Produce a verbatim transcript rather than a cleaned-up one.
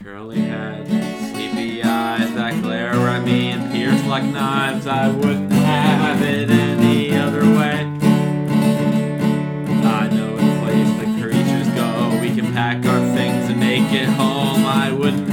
curly head, sleepy eyes that glare at me and pierce like knives. I wouldn't have it any other way. I know the place the creatures go. We can pack our things and make it home. I wouldn't